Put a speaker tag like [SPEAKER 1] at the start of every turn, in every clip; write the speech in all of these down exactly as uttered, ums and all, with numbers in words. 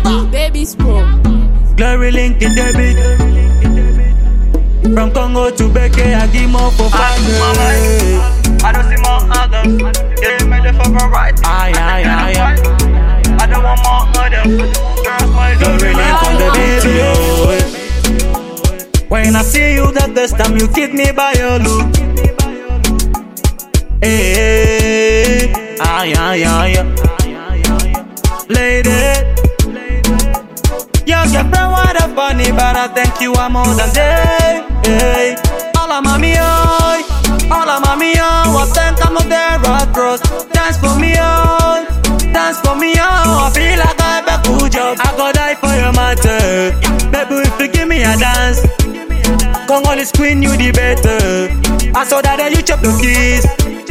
[SPEAKER 1] Baby Spro.
[SPEAKER 2] Glory link in debit. From Congo to Beke, I give more for family.
[SPEAKER 3] I don't see more others. They made it for right.
[SPEAKER 2] Aye, aye, aye, aye.
[SPEAKER 3] I don't want more others. Girls, my
[SPEAKER 2] Glory link on the video. When I see you the first time, you keep me by your look. Hey, aye, aye, aye. Lady, your girlfriend was a funny, but I think you are more than they. Hey, all of mommy, oh, all of mommy, oh, I think I'm up there at cross. Dance for me, oh, dance for me, oh, I feel like I have a good job. I go die for your matter, baby, if you give me a dance. Congolese queen, you the better. I saw that you chop your keys.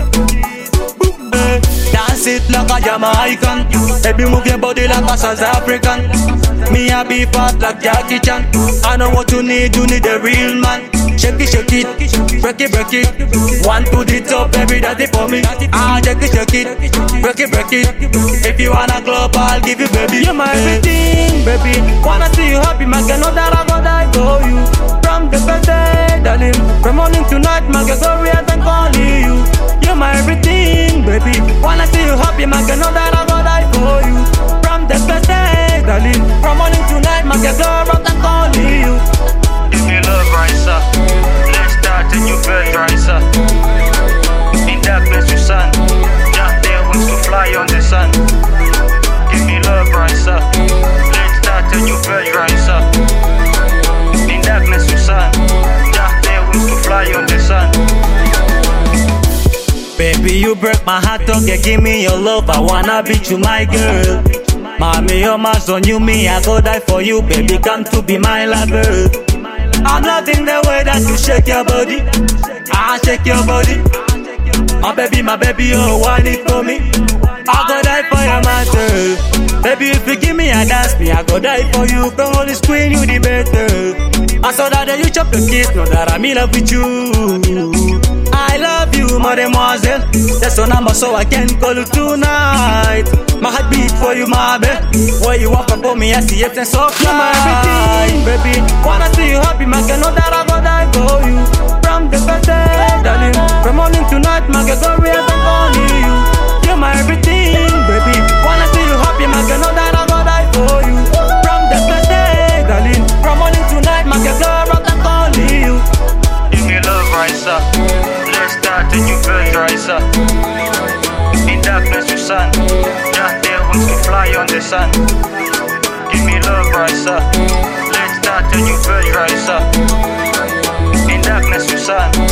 [SPEAKER 2] Dance it like a Jamaican. Baby, move your body like a South African. Me a be fat like Jackie Chan. I know what you need, you need a real man. Shake it, shake it, break it, break it. One to the top, baby, that's it for me. Ah, shake it, shake it, break it, break it. If you wanna club, I'll give you, baby. You're my everything, baby. Wanna see you happy, man, can know that I go die for you. From the first day, darling, from morning to night, man, can go real and call you. You're my everything, baby. Wanna see you happy, man, can know that I go die for you. From the first day, darling, from morning to night, man, can go rock and call you.
[SPEAKER 3] Give me love, right, sir. Let's start a new birth, right, sir. In darkness, you sun. Just there wants to fly on the sun. Give me love, right, sir. Let's start a new birth, right, sir. In darkness, you sun. Just there wants to fly on the sun.
[SPEAKER 2] Baby, you break my heart, okay, give me your love. I wanna be you, my girl. Mommy, your mask on you, me, I go die for you. Baby, come to be my lover. I'm loving the way that you shake your body. I shake your body. My baby, my baby, oh, want it for me. I go die for your matter. Baby, if you give me a dance, me, I go die for you. Congolese queen, you the better. I saw that you chop your kiss, know that I'm in love with you. I love you, mademoiselle. That's your number, so I can call you tonight. My heart beat for you, my baby. Where you walk up on me, I see it and so fly. You're my everything, baby. Wanna see you happy, man, can know that I go die for you. From the first day, darling, from morning to night, man, can go real and call you. You're my everything, baby. Wanna see you happy, man, can know that I go die for you. From the first day, darling, from morning to night, man, can go rock and call you.
[SPEAKER 3] Give me love, right, sir. Let's start a new birth, right, sir. In darkness, you sun. Just there wants to fly on the sun. Give me love, right, sir. Let's start a new birth, right, sir. In darkness, you sun.